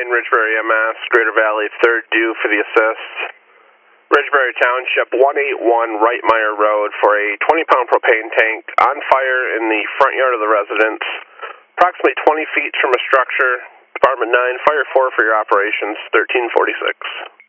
Ridgebury MS, Greater Valley, 3rd due for the assist. Ridgebury Township, 181 Wrightmeyer Road for a 20-pound propane tank on fire in the front yard of the residence, approximately 20 feet from a structure. Department 9, Fire 4 for your operations, 1346.